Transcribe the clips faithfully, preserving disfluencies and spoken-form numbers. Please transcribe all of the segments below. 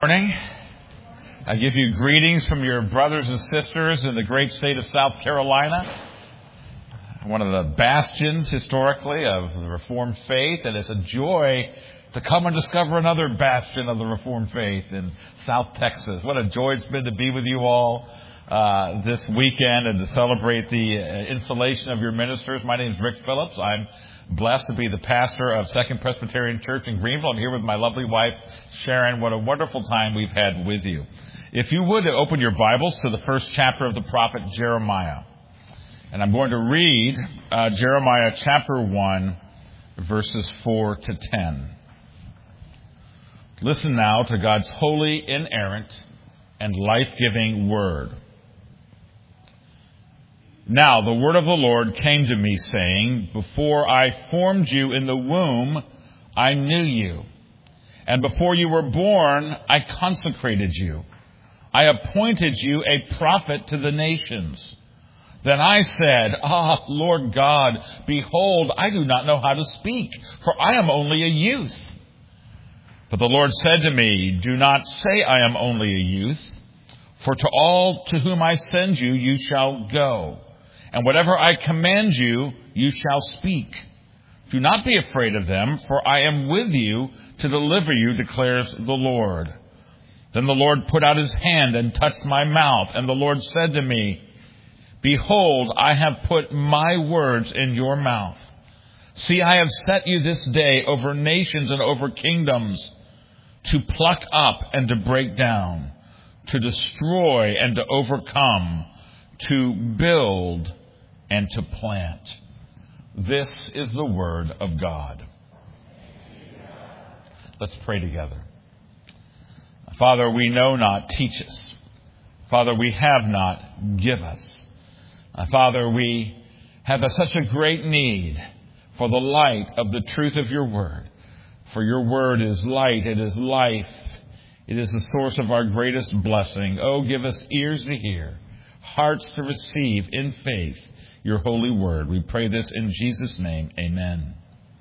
Morning. I give you greetings from your brothers and sisters in the great state of South Carolina, one of the bastions historically of the Reformed faith, and it's a joy to come and discover another bastion of the Reformed faith in South Texas. What a joy it's been to be with you all uh, this weekend and to celebrate the uh, installation of your ministers. My name is Rick Phillips. I'm blessed to be the pastor of Second Presbyterian Church in Greenville. I'm here with my lovely wife, Sharon. What a wonderful time we've had with you. If you would, open your Bibles to the first chapter of the prophet Jeremiah. And I'm going to read uh, Jeremiah chapter one, verses four to ten. Listen now to God's holy, inerrant, and life-giving word. Now the word of the Lord came to me, saying, Before I formed you in the womb, I knew you. And before you were born, I consecrated you. I appointed you a prophet to the nations. Then I said, Ah, Lord God, behold, I do not know how to speak, for I am only a youth. But the Lord said to me, Do not say I am only a youth, for to all to whom I send you, you shall go. And whatever I command you, you shall speak. Do not be afraid of them, for I am with you to deliver you, declares the Lord. Then the Lord put out his hand and touched my mouth, and the Lord said to me, Behold, I have put my words in your mouth. See, I have set you this day over nations and over kingdoms, to pluck up and to break down, to destroy and to overcome, to build and to plant. This is the word of God. Let's pray together. Father, we know not, teach us. Father, we have not, give us. Father, we have a, such a great need for the light of the truth of your word. For your word is light, it is life. It is the source of our greatest blessing. Oh, give us ears to hear, hearts to receive in faith your holy word. We pray this in Jesus' name. Amen.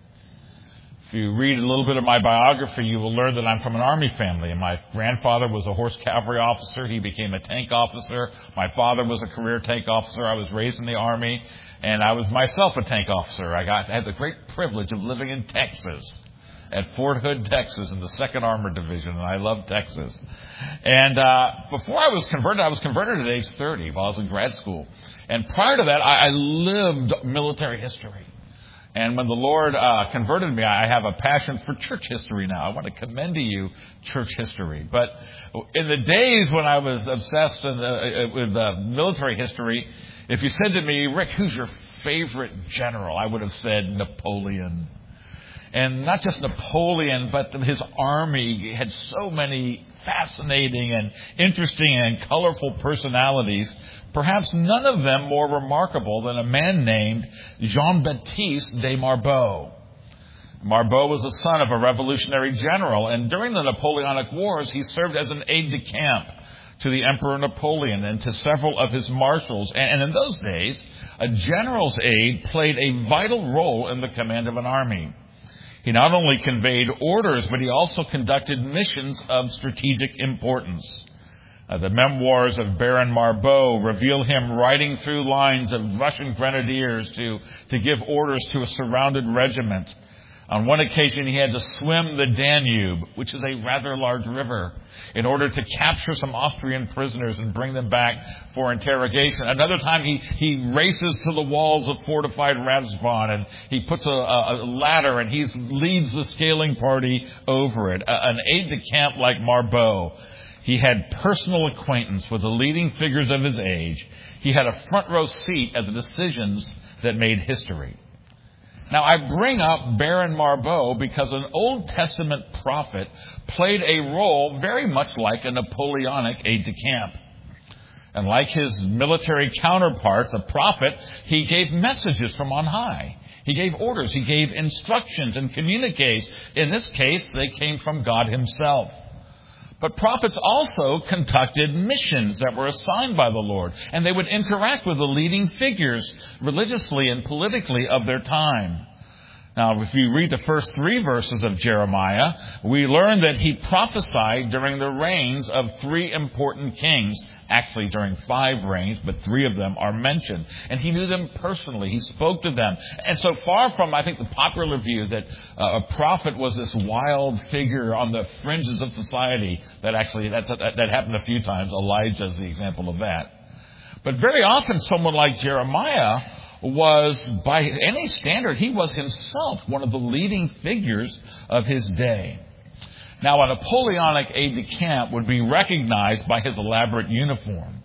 If you read a little bit of my biography, you will learn that I'm from an Army family. And my grandfather was a horse cavalry officer. He became a tank officer. My father was a career tank officer. I was raised in the Army, and I was myself a tank officer. I got I had the great privilege of living in Texas, at Fort Hood, Texas, in the second Armored Division, and I love Texas. And uh, before I was converted, I was converted at age thirty while I was in grad school. And prior to that, I, I lived military history. And when the Lord uh, converted me, I have a passion for church history now. I want to commend to you church history. But in the days when I was obsessed in the, with uh, military history, if you said to me, Rick, who's your favorite general? I would have said Napoleon. And not just Napoleon, but his army had so many fascinating and interesting and colorful personalities, perhaps none of them more remarkable than a man named Jean-Baptiste de Marbeau. Marbeau was the son of a revolutionary general, and during the Napoleonic Wars, he served as an aide-de-camp to the Emperor Napoleon and to several of his marshals. And in those days, a general's aide played a vital role in the command of an army. He not only conveyed orders, but he also conducted missions of strategic importance. Uh, the memoirs of Baron Marbeau reveal him riding through lines of Russian grenadiers to, to give orders to a surrounded regiment. On one occasion, he had to swim the Danube, which is a rather large river, in order to capture some Austrian prisoners and bring them back for interrogation. Another time, he, he races to the walls of fortified Ratisbon, and he puts a, a, a ladder, and he leads the scaling party over it. A, an aide-de-camp like Marbeau. He had personal acquaintance with the leading figures of his age. He had a front row seat at the decisions that made history. Now, I bring up Baron Marbeau because an Old Testament prophet played a role very much like a Napoleonic aide-de-camp. And like his military counterparts, a prophet, he gave messages from on high. He gave orders, he gave instructions and communiques. In this case, they came from God himself. But prophets also conducted missions that were assigned by the Lord, and they would interact with the leading figures religiously and politically of their time. Now, if you read the first three verses of Jeremiah, we learn that he prophesied during the reigns of three important kings. Actually, during five reigns, but three of them are mentioned. And he knew them personally. He spoke to them. And so far from, I think, the popular view that uh, a prophet was this wild figure on the fringes of society, that actually, that's, that, that happened a few times. Elijah is the example of that. But very often, someone like Jeremiah was, by any standard, he was himself one of the leading figures of his day. Now, a Napoleonic aide-de-camp would be recognized by his elaborate uniform.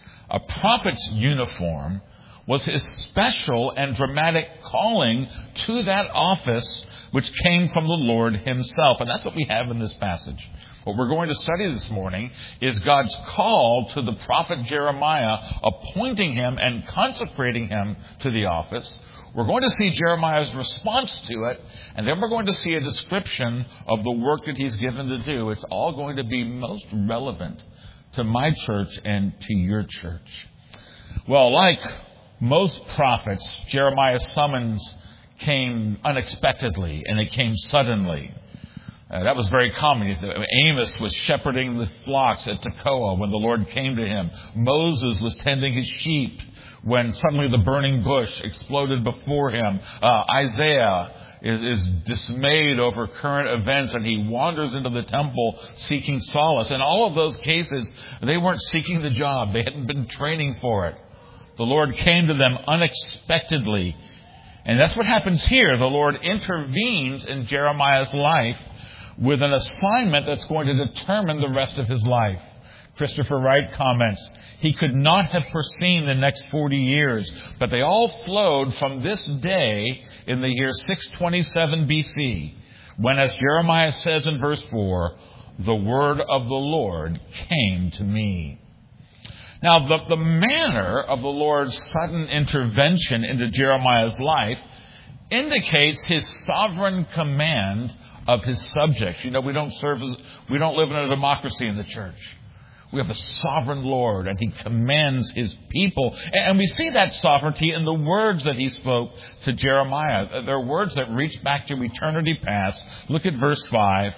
A prophet's uniform was his special and dramatic calling to that office, which came from the Lord himself. And that's what we have in this passage. What we're going to study this morning is God's call to the prophet Jeremiah, appointing him and consecrating him to the office. We're going to see Jeremiah's response to it, and then we're going to see a description of the work that he's given to do. It's all going to be most relevant to my church and to your church. Well, like most prophets, Jeremiah's summons came unexpectedly, and it came suddenly. Uh, that was very common. Amos was shepherding the flocks at Tekoa when the Lord came to him. Moses was tending his sheep when suddenly the burning bush exploded before him. Uh, Isaiah is, is dismayed over current events, and he wanders into the temple seeking solace. In all of those cases, they weren't seeking the job. They hadn't been training for it. The Lord came to them unexpectedly. And that's what happens here. The Lord intervenes in Jeremiah's life with an assignment that's going to determine the rest of his life. Christopher Wright comments, he could not have foreseen the next forty years, but they all flowed from this day in the year six twenty-seven B C, when, as Jeremiah says in verse four, the word of the Lord came to me. Now, the, the manner of the Lord's sudden intervention into Jeremiah's life indicates his sovereign command of his subjects. You know, we don't serve as, we don't live in a democracy in the church. We have a sovereign Lord, and he commands his people. And we see that sovereignty in the words that he spoke to Jeremiah. They're words that reach back to eternity past. Look at verse five.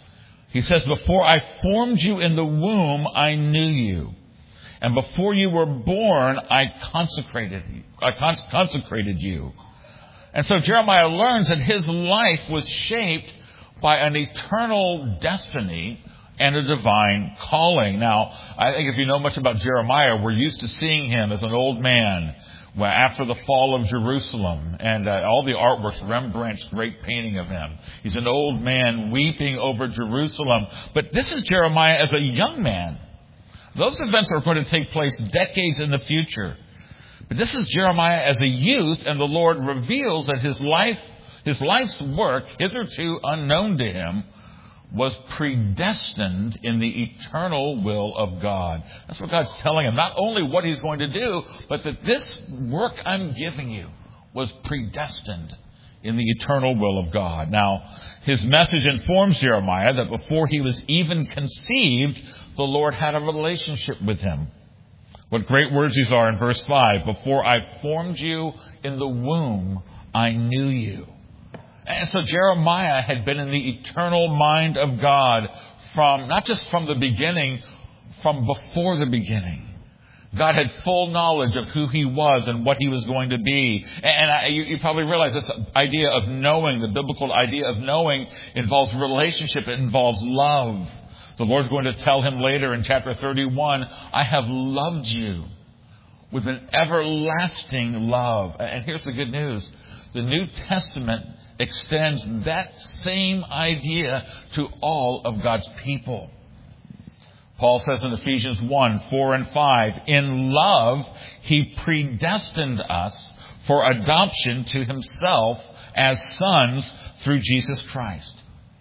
He says, before I formed you in the womb, I knew you. And before you were born, I consecrated you. I cons- consecrated you. And so Jeremiah learns that his life was shaped by an eternal destiny and a divine calling. Now, I think if you know much about Jeremiah, we're used to seeing him as an old man after the fall of Jerusalem, and uh, all the artworks, Rembrandt's great painting of him. He's an old man weeping over Jerusalem. But this is Jeremiah as a young man. Those events are going to take place decades in the future. But this is Jeremiah as a youth, and the Lord reveals that his life, his life's work, hitherto unknown to him, was predestined in the eternal will of God. That's what God's telling him. Not only what he's going to do, but that this work I'm giving you was predestined in the eternal will of God. Now, his message informs Jeremiah that before he was even conceived, the Lord had a relationship with him. What great words these are in verse five. Before I formed you in the womb, I knew you. And so Jeremiah had been in the eternal mind of God from, not just from the beginning, from before the beginning. God had full knowledge of who he was and what he was going to be. And I, you, you probably realize this idea of knowing, the biblical idea of knowing, involves relationship. It involves love. The Lord's going to tell him later in chapter thirty-one, I have loved you with an everlasting love. And here's the good news. The New Testament extends that same idea to all of God's people. Paul says in Ephesians one, four and five, in love, he predestined us for adoption to himself as sons through Jesus Christ.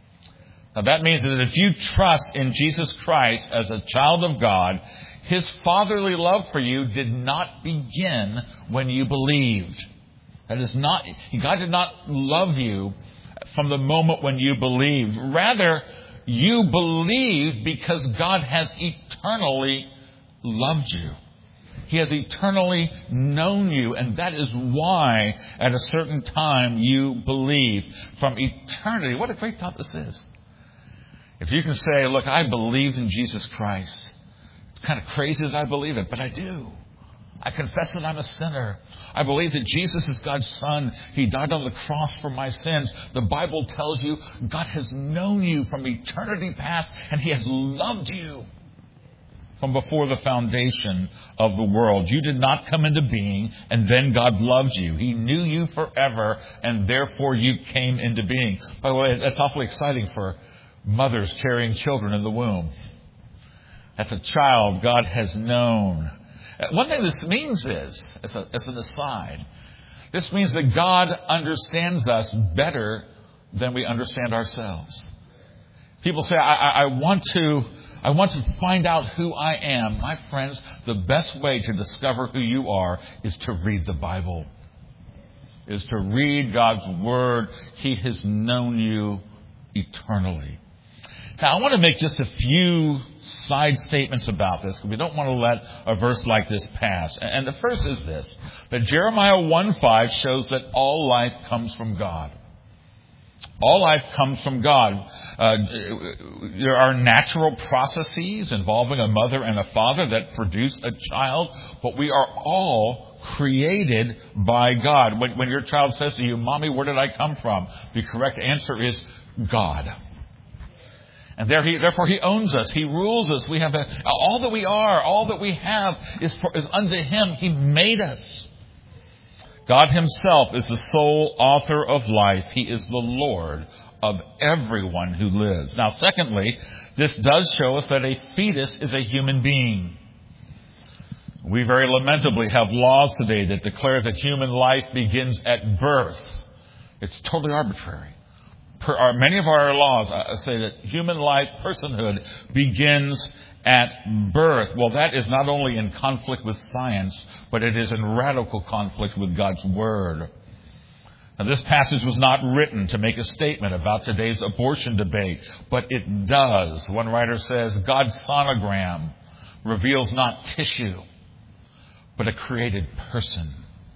Now that means that if you trust in Jesus Christ as a child of God, his fatherly love for you did not begin when you believed. That is not, God did not love you from the moment when you believed. Rather, you believed because God has eternally loved you. He has eternally known you, and that is why at a certain time you believe. From eternity. What a great thought this is. If you can say, look, I believed in Jesus Christ. It's kind of crazy that I believe it, but I do. I confess that I'm a sinner. I believe that Jesus is God's Son. He died on the cross for my sins. The Bible tells you God has known you from eternity past, and He has loved you from before the foundation of the world. You did not come into being, and then God loved you. He knew you forever, and therefore you came into being. By the way, that's awfully exciting for mothers carrying children in the womb. As a child, God has known. One thing this means is, as, a, as an aside, this means that God understands us better than we understand ourselves. People say, I, I, I want to, I want to find out who I am. My friends, the best way to discover who you are is to read the Bible, is to read God's Word. He has known you eternally. Now, I want to make just a few side statements about this, because we don't want to let a verse like this pass. And the first is this, that Jeremiah one five shows that all life comes from God. All life comes from God. Uh, there are natural processes involving a mother and a father that produce a child, but we are all created by God. When, when your child says to you, Mommy, where did I come from? The correct answer is God. And there he, therefore He owns us. He rules us. We have a, all that we are, all that we have is, for, is unto Him. He made us. God Himself is the sole author of life. He is the Lord of everyone who lives. Now, secondly, this does show us that a fetus is a human being. We very lamentably have laws today that declare that human life begins at birth. It's totally arbitrary. Per, our, many of our laws uh, say that human life, personhood, begins at birth. Well, that is not only in conflict with science, but it is in radical conflict with God's Word. Now, this passage was not written to make a statement about today's abortion debate, but it does. One writer says, God's sonogram reveals not tissue, but a created person.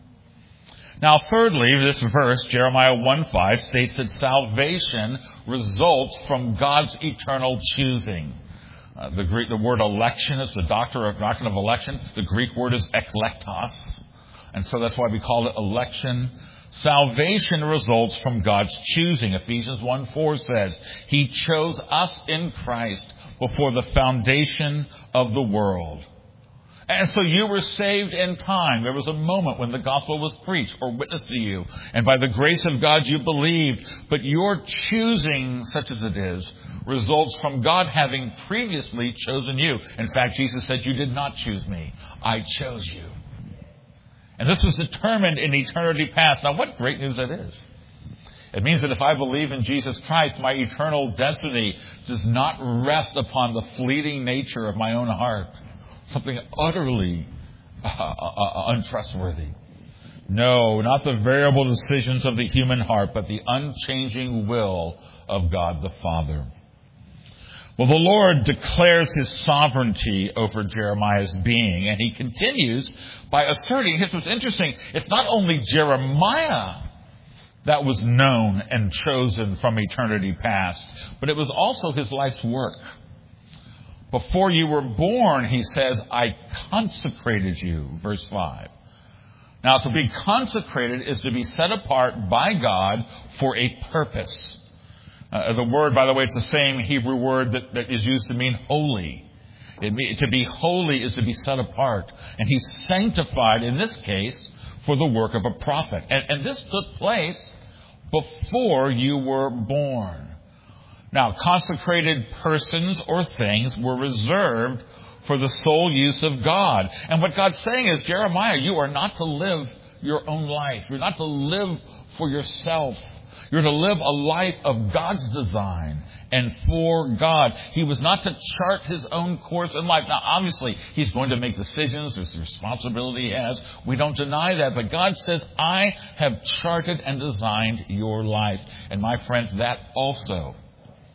Now, thirdly, this verse, Jeremiah one five, states that salvation results from God's eternal choosing. Uh, the Greek, the word election is the doctrine of, doctrine of election. The Greek word is eklektos, and so that's why we call it election. Salvation results from God's choosing. Ephesians one four says, He chose us in Christ before the foundation of the world. And so you were saved in time. There was a moment when the gospel was preached or witnessed to you, and by the grace of God you believed. But your choosing, such as it is, results from God having previously chosen you. In fact, Jesus said, You did not choose me. I chose you. And this was determined in eternity past. Now, what great news that is. It means that if I believe in Jesus Christ, my eternal destiny does not rest upon the fleeting nature of my own heart. Something utterly uh, uh, untrustworthy. No, not the variable decisions of the human heart, but the unchanging will of God the Father. Well, the Lord declares His sovereignty over Jeremiah's being, and He continues by asserting, here's what's interesting, it's not only Jeremiah that was known and chosen from eternity past, but it was also his life's work. Before you were born, He says, I consecrated you, verse five. Now, to be consecrated is to be set apart by God for a purpose. Uh, the word, by the way, it's the same Hebrew word that, that is used to mean holy. It, to be holy is to be set apart. And He's sanctified, in this case, for the work of a prophet. And, and this took place before you were born. Now, consecrated persons or things were reserved for the sole use of God. And what God's saying is, Jeremiah, you are not to live your own life. You're not to live for yourself. You're to live a life of God's design and for God. He was not to chart His own course in life. Now, obviously, He's going to make decisions. There's a responsibility He has. We don't deny that. But God says, I have charted and designed your life. And my friends, that also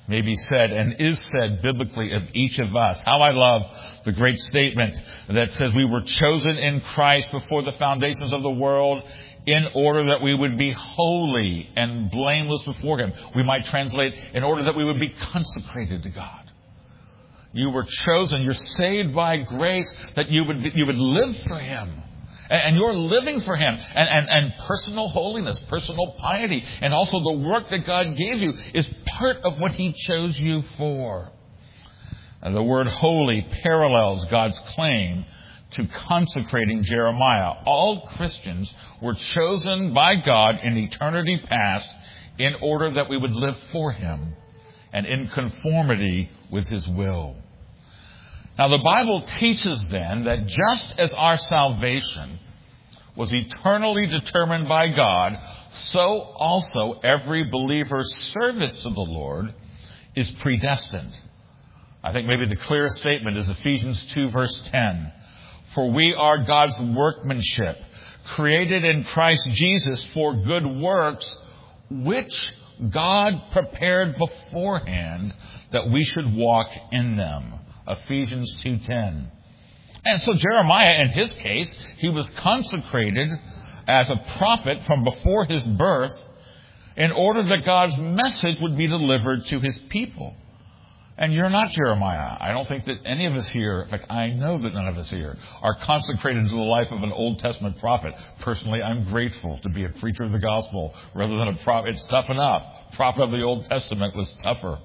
may be said and is said biblically of each of us. How I love the great statement that says we were chosen in Christ before the foundations of the world in order that we would be holy and blameless before Him. We might translate, in order that we would be consecrated to God. You were chosen, you're saved by grace, that you would you would live for Him. And you're living for Him. And, and, and personal holiness, personal piety, and also the work that God gave you is part of what He chose you for. And the word holy parallels God's claim to consecrating Jeremiah. All Christians were chosen by God in eternity past in order that we would live for Him and in conformity with His will. Now, the Bible teaches then that just as our salvation was eternally determined by God, so also every believer's service to the Lord is predestined. I think maybe the clearest statement is Ephesians two, verse ten. For we are God's workmanship, created in Christ Jesus for good works, which God prepared beforehand that we should walk in them. Ephesians two ten. And so Jeremiah, in his case, he was consecrated as a prophet from before his birth in order that God's message would be delivered to His people. And you're not Jeremiah. I don't think that any of us here, in fact, I know that none of us here, are consecrated to the life of an Old Testament prophet. Personally, I'm grateful to be a preacher of the gospel rather than a prophet. It's tough enough. Prophet of the Old Testament was tougher.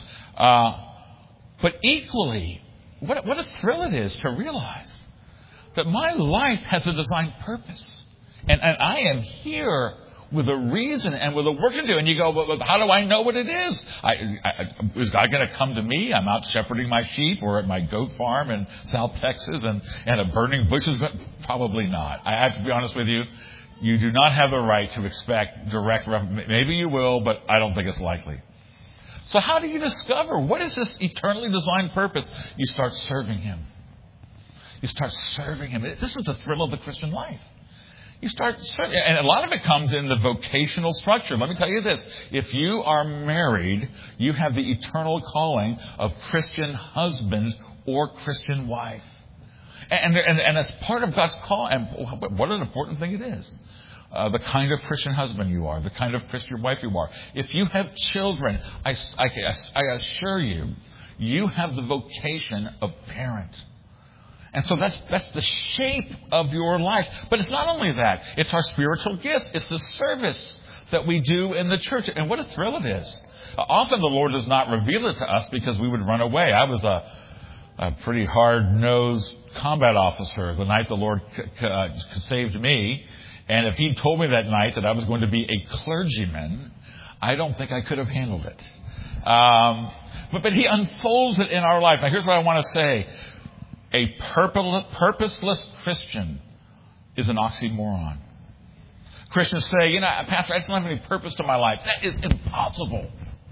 Uh, but equally, what, what a thrill it is to realize that my life has a designed purpose. And, and I am here with a reason and with a work to do. And you go, well, how do I know what it is? I, I, is God going to come to me? I'm out shepherding my sheep or at my goat farm in South Texas and, and a burning bush is going... Probably not. I have to be honest with you. You do not have the right to expect direct revelation. Maybe you will, but I don't think it's likely. So how do you discover what is this eternally designed purpose? You start serving Him. You start serving Him. This is the thrill of the Christian life. You start serving, and a lot of it comes in the vocational structure. Let me tell you this. If you are married, you have the eternal calling of Christian husband or Christian wife. And, and, and as part of God's call, and what an important thing it is. Uh, the kind of Christian husband you are, the kind of Christian wife you are. If you have children, I, I, I assure you, you have the vocation of parent. And so that's that's the shape of your life. But it's not only that. It's our spiritual gifts. It's the service that we do in the church. And what a thrill it is. Uh, often the Lord does not reveal it to us because we would run away. I was a, a pretty hard-nosed combat officer the night the Lord c- uh, saved me. And if He told me that night that I was going to be a clergyman, I don't think I could have handled it. Um, but, but He unfolds it in our life. Now, here's what I want to say. A purposeless Christian is an oxymoron. Christians say, you know, Pastor, I just don't have any purpose to my life. That is impossible.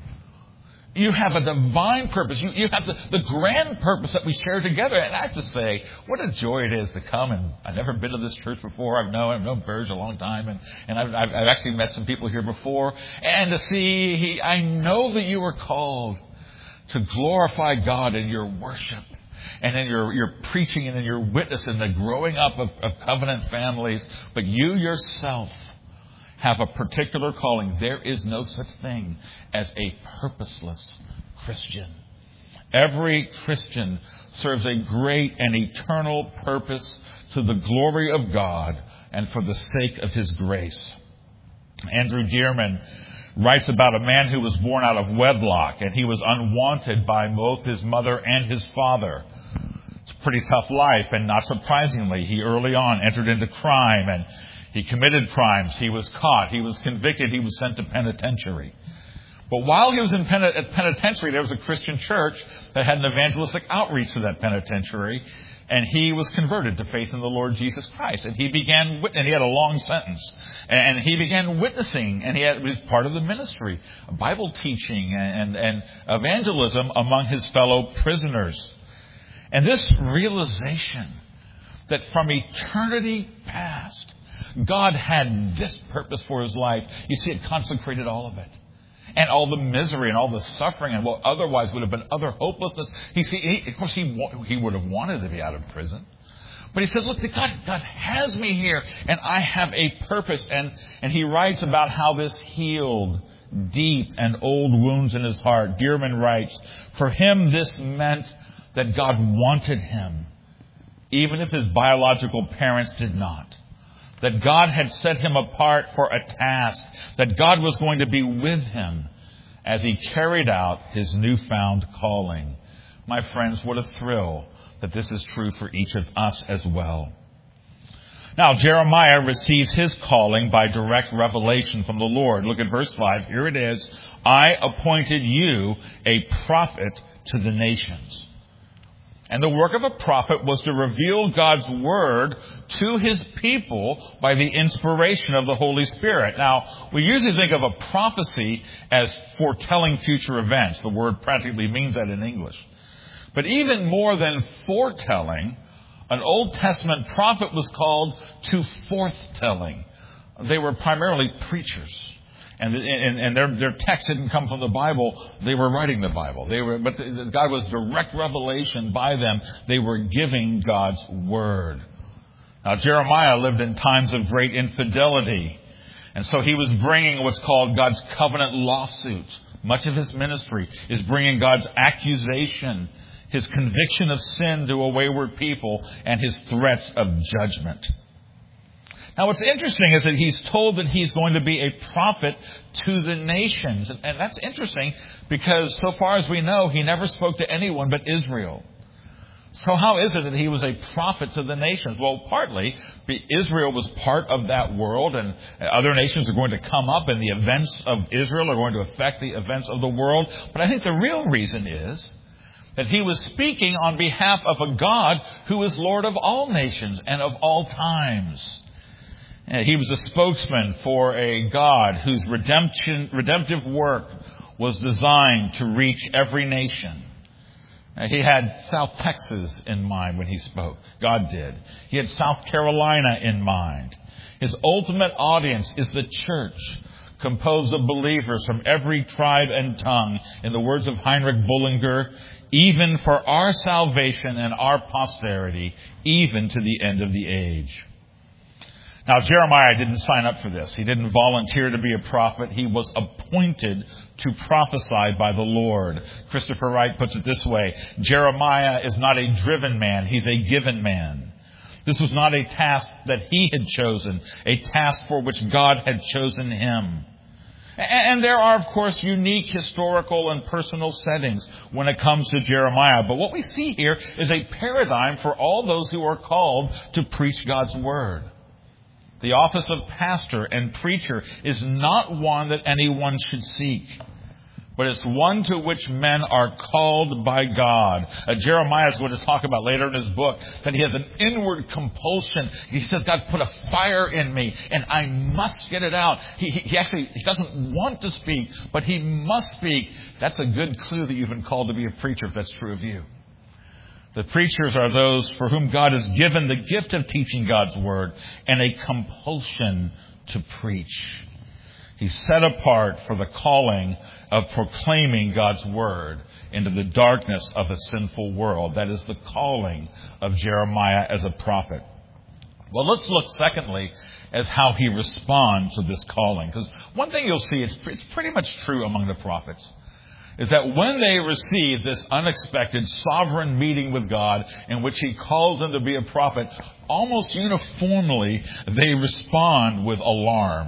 You have a divine purpose. You, you have the, the grand purpose that we share together. And I have to say, what a joy it is to come. And I've never been to this church before. I've known, I've known Burge a long time. And, and I've, I've, I've actually met some people here before. And to see, he, I know that you were called to glorify God in your worship. And in your, your preaching and in your witness and the growing up of, of covenant families. But you yourself have a particular calling. There is no such thing as a purposeless Christian. Every Christian serves a great and eternal purpose to the glory of God and for the sake of His grace. Andrew Dearman writes about a man who was born out of wedlock, and he was unwanted by both his mother and his father. It's a pretty tough life, and not surprisingly, he early on entered into crime, and he committed crimes. He was caught. He was convicted. He was sent to penitentiary. But while he was in pen- at penitentiary, there was a Christian church that had an evangelistic outreach to that penitentiary, and he was converted to faith in the Lord Jesus Christ. And he began, wit- and he had a long sentence, and he began witnessing, and he had, was part of the ministry, Bible teaching and, and evangelism among his fellow prisoners. And this realization that from eternity past, God had this purpose for his life, you see, it consecrated all of it. and all the misery and all the suffering and what otherwise would have been utter hopelessness. He, he, of course, he, he would have wanted to be out of prison. But he says, look, God, God has me here, and I have a purpose. And, and he writes about how this healed deep and old wounds in his heart. Dearman writes, for him this meant that God wanted him, even if his biological parents did not. That God had set him apart for a task, that God was going to be with him as he carried out his newfound calling. My friends, what a thrill that this is true for each of us as well. Now, Jeremiah receives his calling by direct revelation from the Lord. Look at verse five. Here it is. I appointed you a prophet to the nations. And the work of a prophet was to reveal God's word to his people by the inspiration of the Holy Spirit. Now, we usually think of a prophecy as foretelling future events. The word practically means that in English. But even more than foretelling, an Old Testament prophet was called to forthtelling. They were primarily preachers. And, and, and their, their text didn't come from the Bible. They were writing the Bible. They were, but the, God was direct revelation by them. They were giving God's word. Now, Jeremiah lived in times of great infidelity. And so he was bringing what's called God's covenant lawsuit. Much of his ministry is bringing God's accusation, his conviction of sin to a wayward people, and his threats of judgment. Now, what's interesting is that he's told that he's going to be a prophet to the nations. And that's interesting because so far as we know, he never spoke to anyone but Israel. So how is it that he was a prophet to the nations? Well, partly Israel was part of that world, and other nations are going to come up, and the events of Israel are going to affect the events of the world. But I think the real reason is that he was speaking on behalf of a God who is Lord of all nations and of all times. He was a spokesman for a God whose redemption, redemptive work was designed to reach every nation. He had South Texas in mind when he spoke. God did. He had South Carolina in mind. His ultimate audience is the church, composed of believers from every tribe and tongue. In the words of Heinrich Bullinger, even for our salvation and our posterity, even to the end of the age. Now, Jeremiah didn't sign up for this. He didn't volunteer to be a prophet. He was appointed to prophesy by the Lord. Christopher Wright puts it this way. Jeremiah is not a driven man. He's a given man. This was not a task that he had chosen, a task for which God had chosen him. And there are, of course, unique historical and personal settings when it comes to Jeremiah. But what we see here is a paradigm for all those who are called to preach God's word. The office of pastor and preacher is not one that anyone should seek, but it's one to which men are called by God. Uh, Jeremiah is going to talk about later in his book that he has an inward compulsion. He says, God put a fire in me and I must get it out. He, he, he actually he doesn't want to speak, but he must speak. That's a good clue that you've been called to be a preacher if that's true of you. The preachers are those for whom God has given the gift of teaching God's word and a compulsion to preach. He's set apart for the calling of proclaiming God's word into the darkness of a sinful world. That is the calling of Jeremiah as a prophet. Well, let's look secondly as how he responds to this calling. Because one thing you'll see, it's, it's pretty much true among the prophets, is that when they receive this unexpected sovereign meeting with God in which he calls them to be a prophet, almost uniformly they respond with alarm.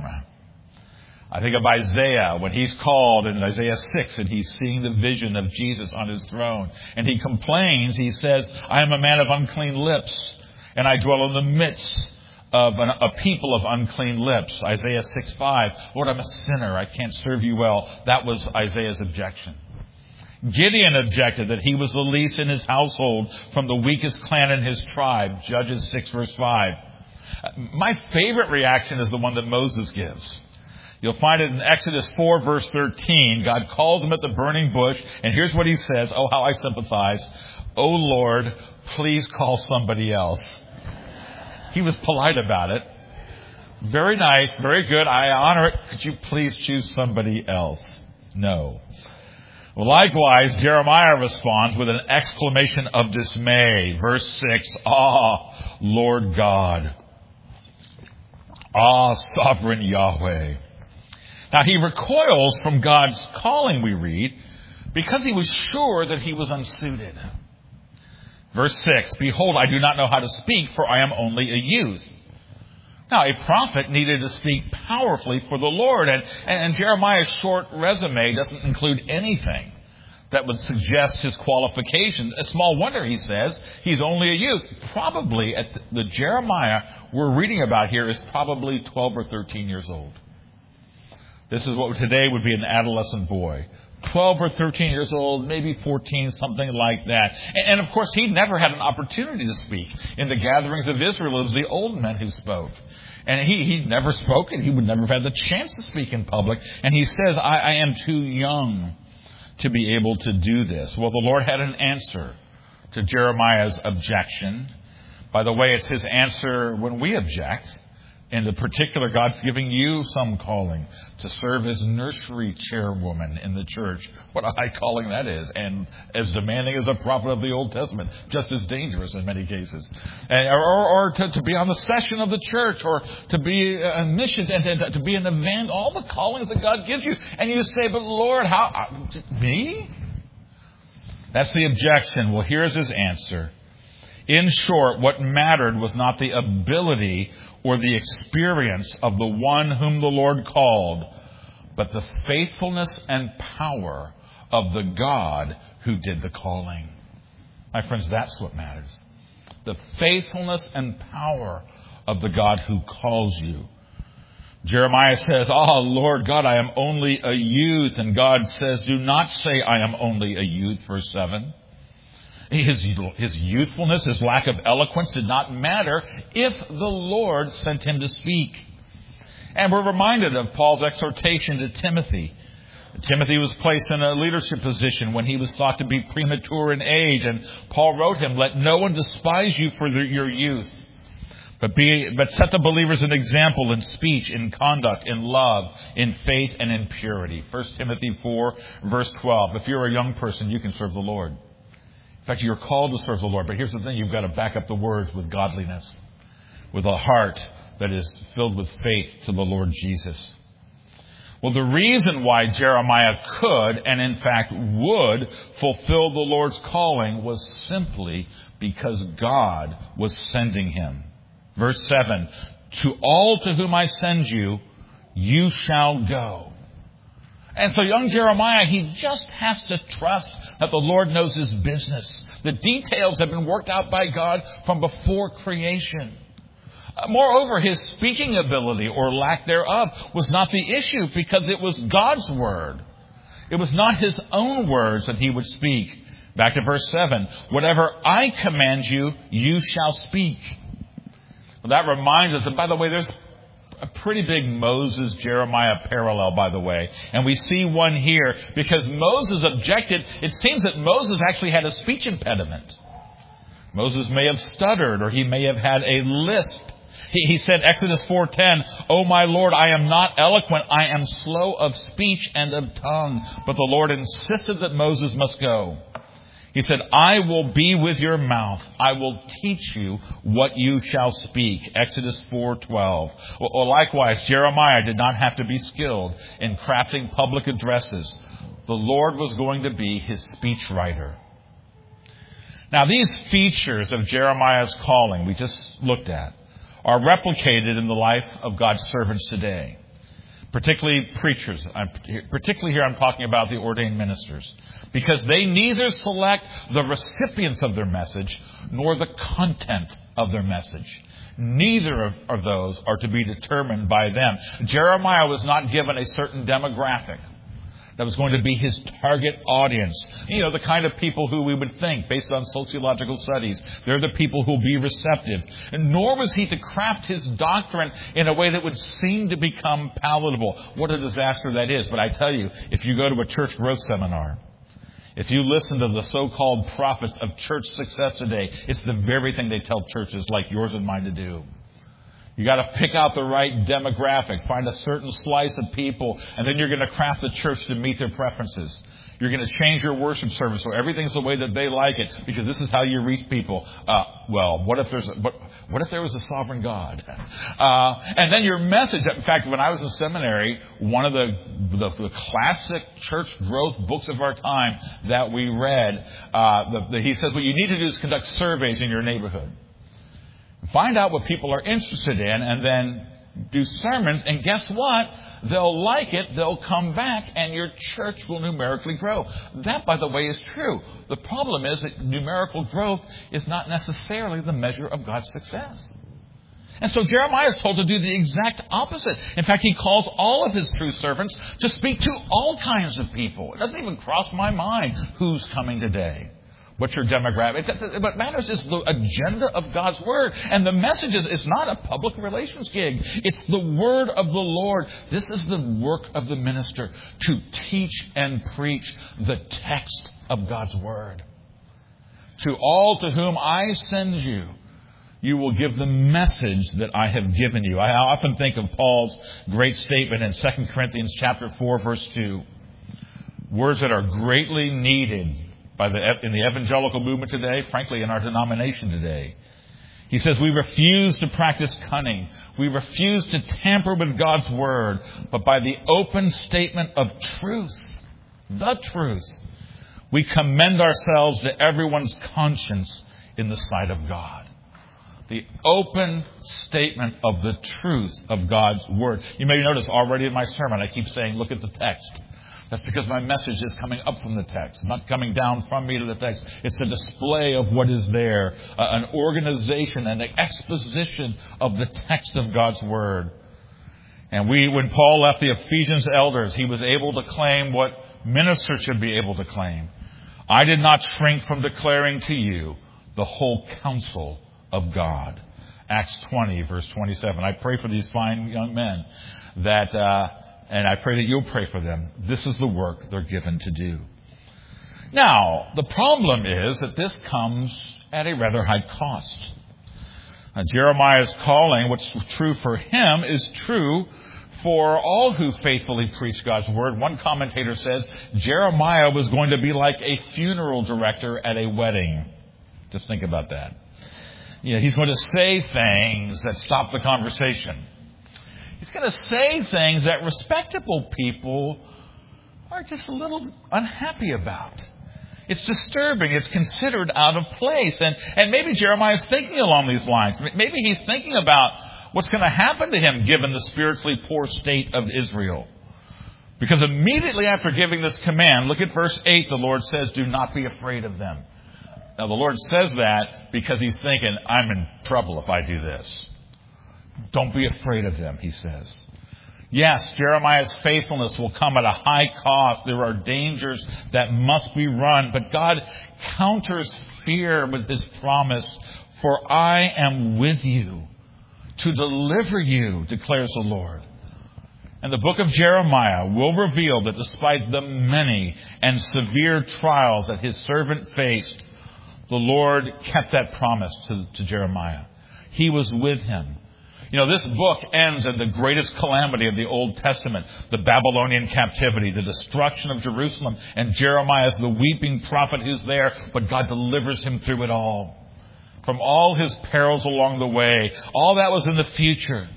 I think of Isaiah when he's called in Isaiah six and he's seeing the vision of Jesus on his throne. And he complains, he says, I am a man of unclean lips and I dwell in the midst of an, a people of unclean lips. Isaiah six five, Lord, I'm a sinner. I can't serve you well. That was Isaiah's objection. Gideon objected that he was the least in his household from the weakest clan in his tribe. Judges six verse five. My favorite reaction is the one that Moses gives. You'll find it in Exodus four verse thirteen. God calls him at the burning bush, and here's what he says. Oh, how I sympathize. Oh, Lord, please call somebody else. He was polite about it. Very nice, very good. I honor it. Could you please choose somebody else? No. Well, likewise, Jeremiah responds with an exclamation of dismay. Verse six, Ah, Lord God. Ah, sovereign Yahweh. Now, he recoils from God's calling, we read, because he was sure that he was unsuited. Verse six, Behold, I do not know how to speak, for I am only a youth. Now, a prophet needed to speak powerfully for the Lord, and, and Jeremiah's short resume doesn't include anything that would suggest his qualifications. A small wonder, he says, he's only a youth. Probably, at the, the Jeremiah we're reading about here is probably twelve or thirteen years old. This is what today would be an adolescent boy. twelve or thirteen years old, maybe fourteen, something like that. And, and of course, he never had an opportunity to speak. In the gatherings of Israel, it was the old men who spoke. And he, he'd never spoken. He would never have had the chance to speak in public. And he says, I, I am too young to be able to do this. Well, the Lord had an answer to Jeremiah's objection. By the way, it's his answer when we object. In the particular, God's giving you some calling to serve as nursery chairwoman in the church. What a high calling that is. And as demanding as a prophet of the Old Testament. Just as dangerous in many cases. And, or or to, to be on the session of the church. Or to be in missions. And to, to be an event. All the callings that God gives you. And you say, but Lord, how? Me? That's the objection. Well, here's his answer. In short, what mattered was not the ability or the experience of the one whom the Lord called, but the faithfulness and power of the God who did the calling. My friends, that's what matters. The faithfulness and power of the God who calls you. Jeremiah says, Ah, Lord God, I am only a youth. And God says, do not say I am only a youth, verse seven. His, his youthfulness, his lack of eloquence did not matter if the Lord sent him to speak. And we're reminded of Paul's exhortation to Timothy. Timothy was placed in a leadership position when he was thought to be premature in age. And Paul wrote him, let no one despise you for the, your youth, but be, but set the believers an example in speech, in conduct, in love, in faith, and in purity. First Timothy four, verse twelve. If you're a young person, you can serve the Lord. In fact, you're called to serve the Lord. But here's the thing. You've got to back up the words with godliness, with a heart that is filled with faith to the Lord Jesus. Well, the reason why Jeremiah could, and in fact would, fulfill the Lord's calling was simply because God was sending him. Verse seven, to all to whom I send you, you shall go. And so young Jeremiah, he just has to trust that the Lord knows his business. The details have been worked out by God from before creation. Moreover, his speaking ability or lack thereof was not the issue because it was God's word. It was not his own words that he would speak. Back to verse seven. Whatever I command you, you shall speak. Well, that reminds us, and by the way, there's a pretty big Moses-Jeremiah parallel, by the way. And we see one here because Moses objected. It seems that Moses actually had a speech impediment. Moses may have stuttered or he may have had a lisp. He, he said, Exodus four ten, O my Lord, I am not eloquent. I am slow of speech and of tongue. But the Lord insisted that Moses must go. He said, I will be with your mouth. I will teach you what you shall speak. Exodus four twelve. Well, likewise, Jeremiah did not have to be skilled in crafting public addresses. The Lord was going to be his speechwriter. Now, these features of Jeremiah's calling we just looked at are replicated in the life of God's servants today. Particularly preachers. I'm, particularly here I'm talking about the ordained ministers. Because they neither select the recipients of their message nor the content of their message. Neither of, of those are to be determined by them. Jeremiah was not given a certain demographic that was going to be his target audience. You know, the kind of people who we would think, based on sociological studies, they're the people who will be receptive. And nor was he to craft his doctrine in a way that would seem to become palatable. What a disaster that is. But I tell you, if you go to a church growth seminar, if you listen to the so-called prophets of church success today, it's the very thing they tell churches like yours and mine to do. You got to pick out the right demographic, find a certain slice of people, and then you're going to craft the church to meet their preferences. You're going to change your worship service so everything's the way that they like it, because this is how you reach people. Uh, well, what if there's a, what, what if there was a sovereign God? Uh, and then your message. In fact, when I was in seminary, one of the, the, the classic church growth books of our time that we read, uh, the, the, he says, what you need to do is conduct surveys in your neighborhood. Find out what people are interested in, and then do sermons. And guess what? They'll like it. They'll come back, and your church will numerically grow. That, by the way, is true. The problem is that numerical growth is not necessarily the measure of God's success. And so Jeremiah is told to do the exact opposite. In fact, he calls all of his true servants to speak to all kinds of people. It doesn't even cross my mind who's coming today. What's your demographic? What matters is the agenda of God's Word. And the message is it's not a public relations gig. It's the Word of the Lord. This is the work of the minister, to teach and preach the text of God's Word. To all to whom I send you, you will give the message that I have given you. I often think of Paul's great statement in Second Corinthians chapter four, verse two. Words that are greatly needed By the, in the evangelical movement today, frankly, in our denomination today. He says, we refuse to practice cunning. We refuse to tamper with God's Word, but by the open statement of truth, the truth, we commend ourselves to everyone's conscience in the sight of God. The open statement of the truth of God's Word. You may notice already in my sermon, I keep saying, look at the text. That's because my message is coming up from the text, not coming down from me to the text. It's a display of what is there, uh, an organization and an exposition of the text of God's Word. And we, when Paul left the Ephesians elders, he was able to claim what ministers should be able to claim. I did not shrink from declaring to you the whole counsel of God. Acts twenty, verse twenty-seven. I pray for these fine young men that... Uh, And I pray that you'll pray for them. This is the work they're given to do. Now, the problem is that this comes at a rather high cost. Now, Jeremiah's calling, what's true for him, is true for all who faithfully preach God's Word. One commentator says Jeremiah was going to be like a funeral director at a wedding. Just think about that. You know, he's going to say things that stop the conversation. He's going to say things that respectable people are just a little unhappy about. It's disturbing. It's considered out of place. And, and maybe Jeremiah is thinking along these lines. Maybe he's thinking about what's going to happen to him given the spiritually poor state of Israel. Because immediately after giving this command, look at verse eight, the Lord says, do not be afraid of them. Now, the Lord says that because he's thinking, I'm in trouble if I do this. Don't be afraid of them, he says. Yes, Jeremiah's faithfulness will come at a high cost. There are dangers that must be run. But God counters fear with his promise. For I am with you to deliver you, declares the Lord. And the book of Jeremiah will reveal that despite the many and severe trials that his servant faced, the Lord kept that promise to, to Jeremiah. He was with him. You know, this book ends in the greatest calamity of the Old Testament, the Babylonian captivity, the destruction of Jerusalem. And Jeremiah is the weeping prophet who's there, but God delivers him through it all. From all his perils along the way. All that was in the future.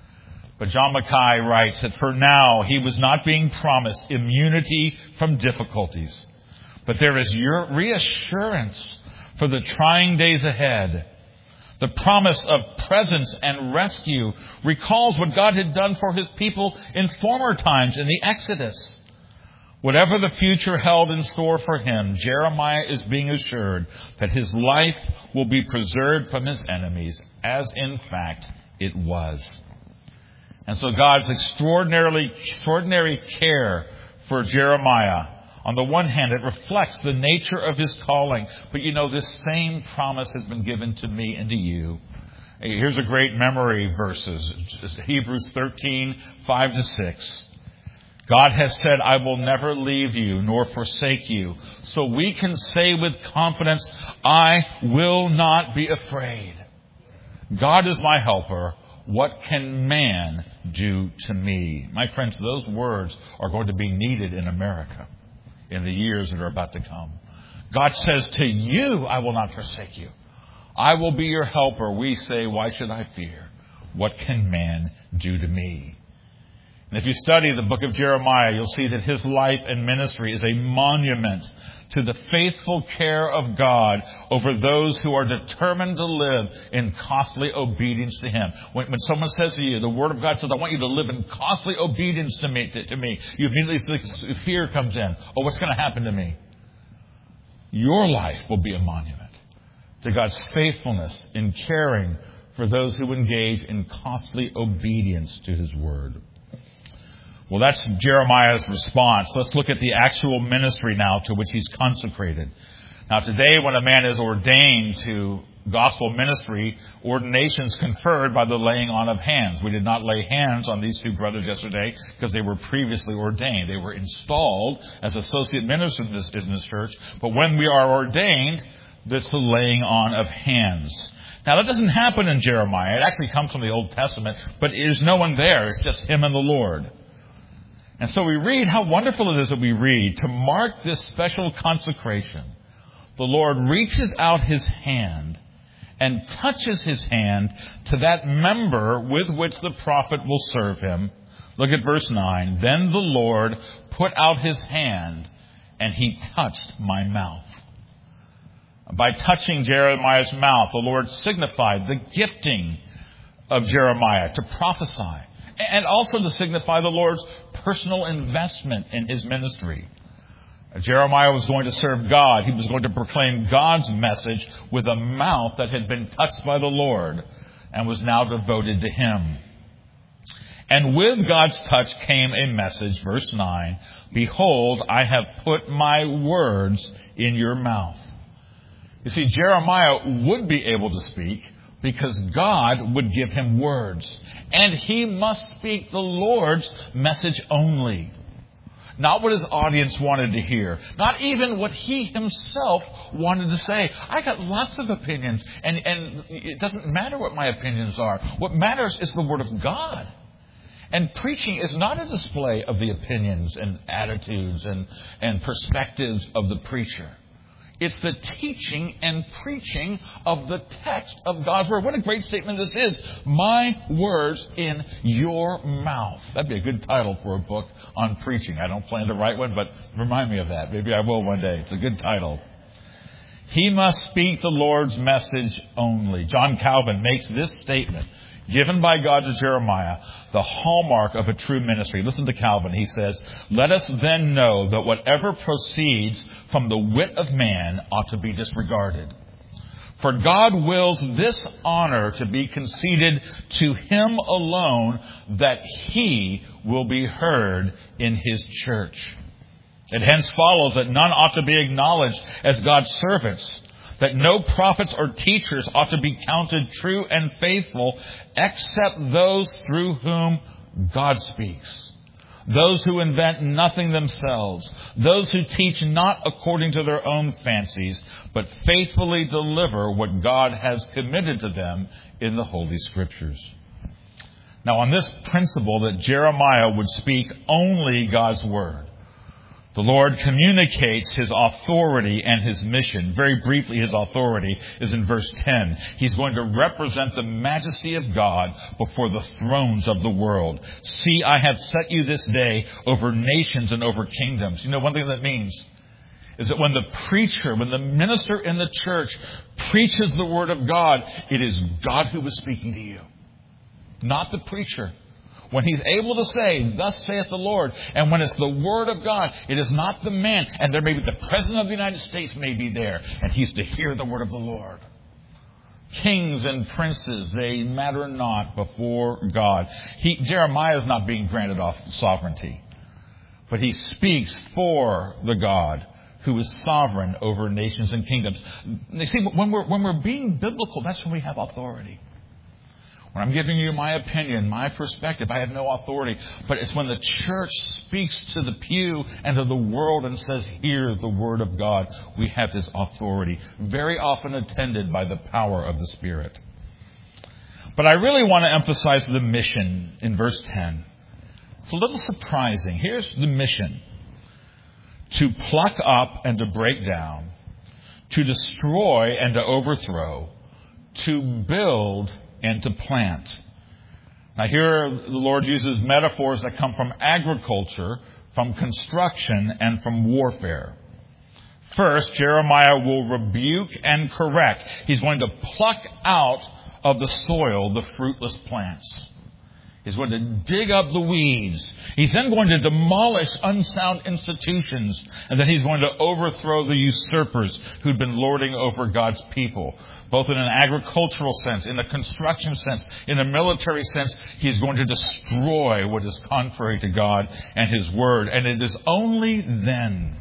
But John Mackay writes that for now, he was not being promised immunity from difficulties. But there is reassurance for the trying days ahead. The promise of presence and rescue recalls what God had done for his people in former times in the Exodus. Whatever the future held in store for him, Jeremiah is being assured that his life will be preserved from his enemies, as in fact it was. And so God's extraordinarily, extraordinary care for Jeremiah, on the one hand, it reflects the nature of his calling. But you know, this same promise has been given to me and to you. Here's a great memory verses. Hebrews thirteen, five to six. God has said, I will never leave you nor forsake you. So we can say with confidence, I will not be afraid. God is my helper. What can man do to me? My friends, those words are going to be needed in America in the years that are about to come. God says to you, I will not forsake you. I will be your helper. We say, why should I fear? What can man do to me? And if you study the book of Jeremiah, you'll see that his life and ministry is a monument to the faithful care of God over those who are determined to live in costly obedience to Him. When, when someone says to you, the Word of God says, I want you to live in costly obedience to me, to, to me, you immediately think fear comes in. Oh, what's going to happen to me? Your life will be a monument to God's faithfulness in caring for those who engage in costly obedience to His Word. Well, that's Jeremiah's response. Let's look at the actual ministry now to which he's consecrated. Now, today, when a man is ordained to gospel ministry, ordination is conferred by the laying on of hands. We did not lay hands on these two brothers yesterday because they were previously ordained. They were installed as associate ministers in this, in this church. But when we are ordained, that's the laying on of hands. Now, that doesn't happen in Jeremiah. It actually comes from the Old Testament, but there's no one there. It's just him and the Lord. And so we read, how wonderful it is that we read, to mark this special consecration, the Lord reaches out His hand and touches His hand to that member with which the prophet will serve him. Look at verse nine. Then the Lord put out His hand and He touched my mouth. By touching Jeremiah's mouth, the Lord signified the gifting of Jeremiah to prophesy, and also to signify the Lord's personal investment in his ministry. Jeremiah was going to serve God. He was going to proclaim God's message with a mouth that had been touched by the Lord and was now devoted to Him. And with God's touch came a message, verse nine, Behold, I have put my words in your mouth. You see, Jeremiah would be able to speak because God would give him words. And he must speak the Lord's message only. Not what his audience wanted to hear. Not even what he himself wanted to say. I got lots of opinions. And, and it doesn't matter what my opinions are. What matters is the Word of God. And preaching is not a display of the opinions and attitudes and, and perspectives of the preacher. It's the teaching and preaching of the text of God's Word. What a great statement this is. My words in your mouth. That'd be a good title for a book on preaching. I don't plan to write one, but remind me of that. Maybe I will one day. It's a good title. He must speak the Lord's message only. John Calvin makes this statement, given by God to Jeremiah, the hallmark of a true ministry. Listen to Calvin. He says, Let us then know that whatever proceeds from the wit of man ought to be disregarded. For God wills this honor to be conceded to Him alone, that He will be heard in His church. It hence follows that none ought to be acknowledged as God's servants, that no prophets or teachers ought to be counted true and faithful except those through whom God speaks. Those who invent nothing themselves. Those who teach not according to their own fancies, but faithfully deliver what God has committed to them in the Holy Scriptures. Now, on this principle that Jeremiah would speak only God's Word, the Lord communicates His authority and His mission. Very briefly, His authority is in verse ten. He's going to represent the majesty of God before the thrones of the world. See, I have set you this day over nations and over kingdoms. You know, one thing that means is that when the preacher, when the minister in the church preaches the Word of God, it is God who is speaking to you, not the preacher. When he's able to say, Thus saith the Lord, and when it's the Word of God, it is not the man. And there may be the President of the United States may be there, and he's to hear the Word of the Lord. Kings and princes, they matter not before God. He, Jeremiah is not being granted off sovereignty, but he speaks for the God who is sovereign over nations and kingdoms. You see, when we're, when we're being biblical, that's when we have authority. When I'm giving you my opinion, my perspective, I have no authority. But it's when the church speaks to the pew and to the world and says, Hear the Word of God, we have this authority, very often attended by the power of the Spirit. But I really want to emphasize the mission in verse ten. It's a little surprising. Here's the mission: to pluck up and to break down, to destroy and to overthrow, to build and to plant. Now here the Lord uses metaphors that come from agriculture, from construction, and from warfare. First, Jeremiah will rebuke and correct. He's going to pluck out of the soil the fruitless plants. He's going to dig up the weeds. He's then going to demolish unsound institutions. And then he's going to overthrow the usurpers who'd been lording over God's people. Both in an agricultural sense, in a construction sense, in a military sense, he's going to destroy what is contrary to God and His Word. And it is only then,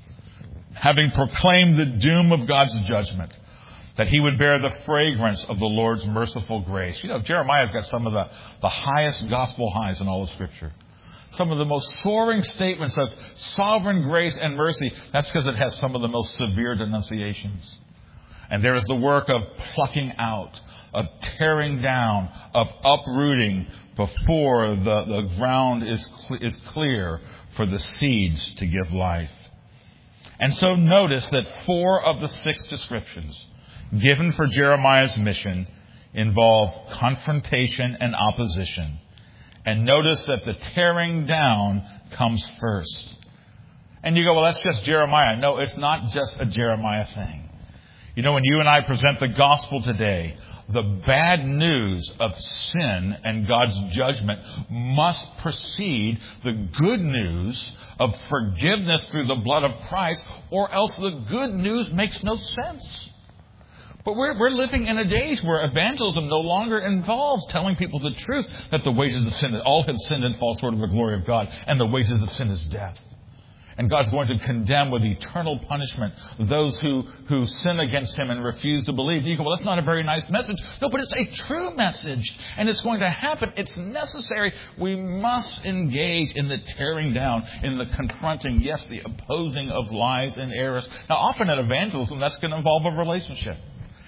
having proclaimed the doom of God's judgment, that he would bear the fragrance of the Lord's merciful grace. You know, Jeremiah's got some of the, the highest gospel highs in all of Scripture. Some of the most soaring statements of sovereign grace and mercy. That's because it has some of the most severe denunciations. And there is the work of plucking out, of tearing down, of uprooting before the, the ground is, cl- is clear for the seeds to give life. And so notice that four of the six descriptions given for Jeremiah's mission involve confrontation and opposition. And notice that the tearing down comes first. And you go, well, that's just Jeremiah. No, it's not just a Jeremiah thing. You know, when you and I present the gospel today, the bad news of sin and God's judgment must precede the good news of forgiveness through the blood of Christ, or else the good news makes no sense. But we're, we're living in a age where evangelism no longer involves telling people the truth that the wages of sin, that all have sinned and fall short of the glory of God, and the wages of sin is death. And God's going to condemn with eternal punishment those who, who sin against Him and refuse to believe. You go, well, that's not a very nice message. No, but it's a true message. And it's going to happen. It's necessary. We must engage in the tearing down, in the confronting, yes, the opposing of lies and errors. Now, often in evangelism, that's going to involve a relationship.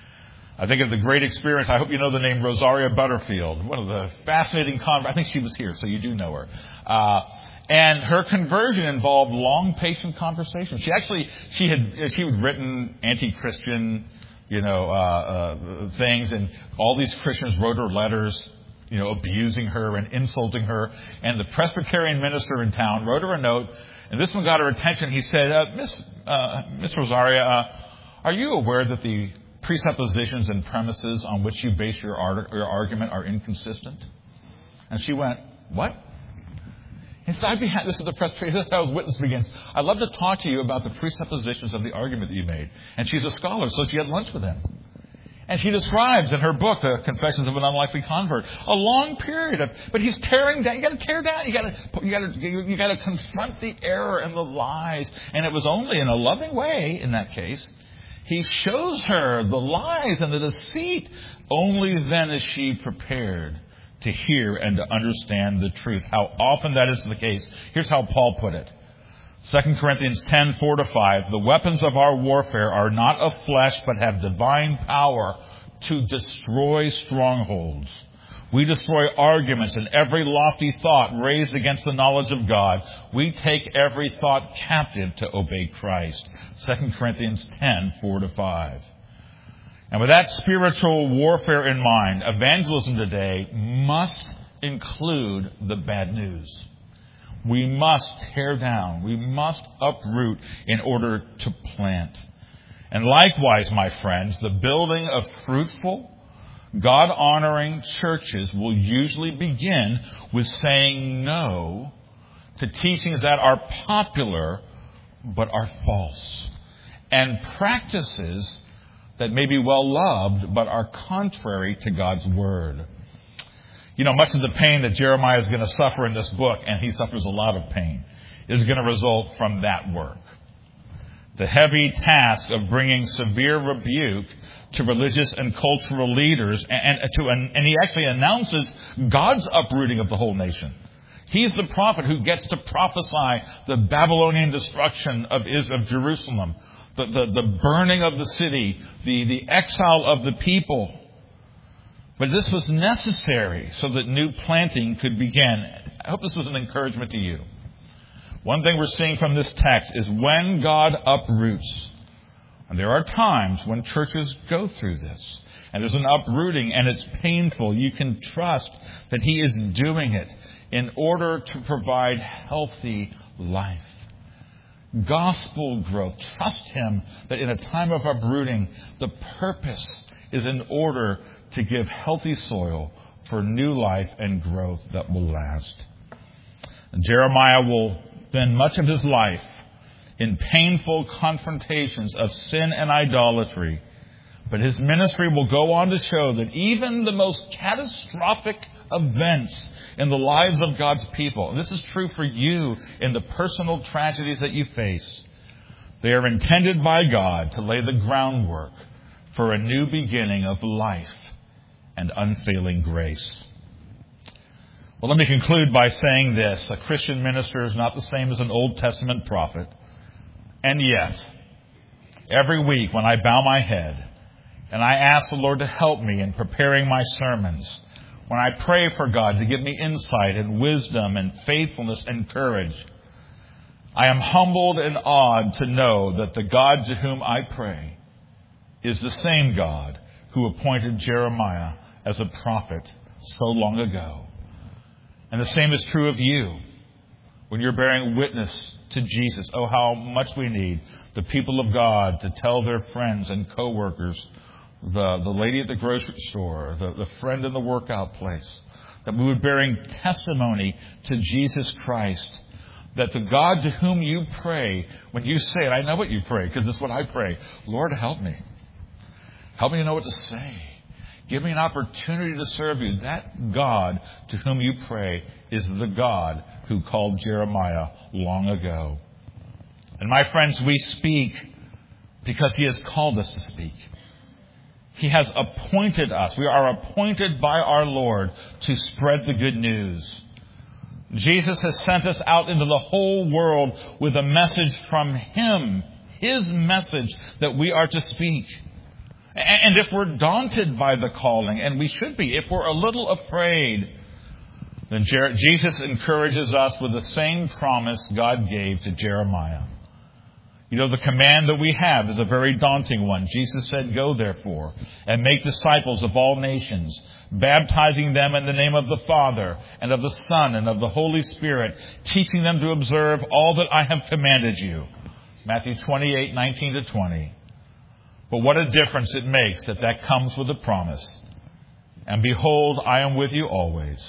I think of the great experience. I hope you know the name Rosaria Butterfield, one of the fascinating converts. I think she was here, so you do know her. Uh, and her conversion involved long, patient conversations. She actually, she had, she had written anti-Christian, you know, uh, uh, things, and all these Christians wrote her letters, you know, abusing her and insulting her. And the Presbyterian minister in town wrote her a note, and this one got her attention. He said, uh, Miss, uh, Miss Rosaria, uh, are you aware that the presuppositions and premises on which you base your, art, your argument are inconsistent? And she went, what? He said, I'd be happy. This is the Presbyterian. This is how his witness begins. I'd love to talk to you about the presuppositions of the argument that you made. And she's a scholar, so she had lunch with him. And she describes in her book, The Confessions of an Unlikely Convert, a long period of, but he's tearing down. You got to tear down. You got to, you got to, you got to confront the error and the lies. And it was only in a loving way, in that case, he shows her the lies and the deceit. Only then is she prepared to hear and to understand the truth. How often that is the case. Here's how Paul put it. Second Corinthians ten, four to five. The weapons of our warfare are not of flesh, but have divine power to destroy strongholds. We destroy arguments and every lofty thought raised against the knowledge of God. We take every thought captive to obey Christ. Second Corinthians ten, four to five. And with that spiritual warfare in mind, evangelism today must include the bad news. We must tear down. We must uproot in order to plant. And likewise, my friends, the building of fruitful, God-honoring churches will usually begin with saying no to teachings that are popular but are false, and practices that may be well loved but are contrary to God's Word. You know, much of the pain that Jeremiah is going to suffer in this book, and he suffers a lot of pain, is going to result from that work. The heavy task of bringing severe rebuke to religious and cultural leaders, and, and, to, and he actually announces God's uprooting of the whole nation. He's the prophet who gets to prophesy the Babylonian destruction of, of Jerusalem, the, the, the burning of the city, the, the exile of the people. But this was necessary so that new planting could begin. I hope this is an encouragement to you. One thing we're seeing from this text is when God uproots, and there are times when churches go through this, and there's an uprooting and it's painful, you can trust that He is doing it in order to provide healthy life. Gospel growth. Trust Him that in a time of uprooting, the purpose is in order to give healthy soil for new life and growth that will last. And Jeremiah will spend much of his life in painful confrontations of sin and idolatry. But his ministry will go on to show that even the most catastrophic events in the lives of God's people, and this is true for you in the personal tragedies that you face, they are intended by God to lay the groundwork for a new beginning of life and unfailing grace. Well, let me conclude by saying this. A Christian minister is not the same as an Old Testament prophet. And yet, every week when I bow my head and I ask the Lord to help me in preparing my sermons, when I pray for God to give me insight and wisdom and faithfulness and courage, I am humbled and awed to know that the God to whom I pray is the same God who appointed Jeremiah as a prophet so long ago. And the same is true of you. When you're bearing witness to Jesus, oh, how much we need the people of God to tell their friends and co-workers, the, the lady at the grocery store, the, the friend in the workout place, that we would bearing testimony to Jesus Christ, that the God to whom you pray, when you say it, I know what you pray, because it's what I pray. Lord, help me. Help me to know what to say. Give me an opportunity to serve you. That God to whom you pray is the God who called Jeremiah long ago. And my friends, we speak because He has called us to speak. He has appointed us. We are appointed by our Lord to spread the good news. Jesus has sent us out into the whole world with a message from Him, His message that we are to speak. And if we're daunted by the calling, and we should be, if we're a little afraid, then Jesus encourages us with the same promise God gave to Jeremiah. You know, the command that we have is a very daunting one. Jesus said, "Go therefore and make disciples of all nations, baptizing them in the name of the Father and of the Son and of the Holy Spirit, teaching them to observe all that I have commanded you." Matthew twenty-eight, nineteen to twenty. But what a difference it makes that that comes with a promise. "And behold, I am with you always,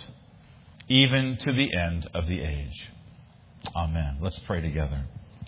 even to the end of the age." Amen. Let's pray together.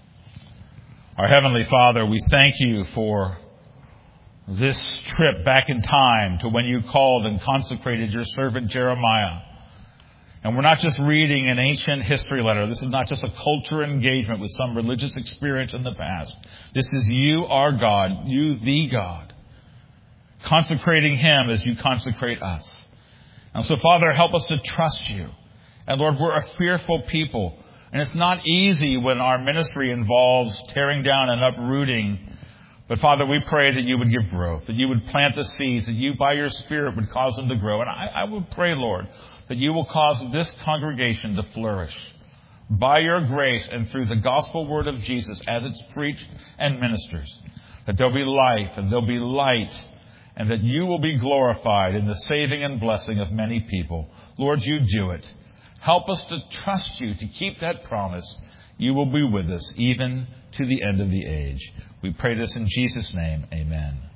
Our Heavenly Father, we thank you for this trip back in time to when you called and consecrated your servant Jeremiah. And we're not just reading an ancient history letter. This is not just a cultural engagement with some religious experience in the past. This is you, our God, you, the God, consecrating Him as you consecrate us. And so, Father, help us to trust you. And Lord, we're a fearful people. And it's not easy when our ministry involves tearing down and uprooting. But Father, we pray that you would give growth, that you would plant the seeds, that you by your Spirit would cause them to grow. And I, I would pray, Lord, that you will cause this congregation to flourish by your grace and through the gospel word of Jesus as it's preached and ministers. That there'll be life and there'll be light, and that you will be glorified in the saving and blessing of many people. Lord, you do it. Help us to trust you, to keep that promise. You will be with us even to the end of the age. We pray this in Jesus' name. Amen.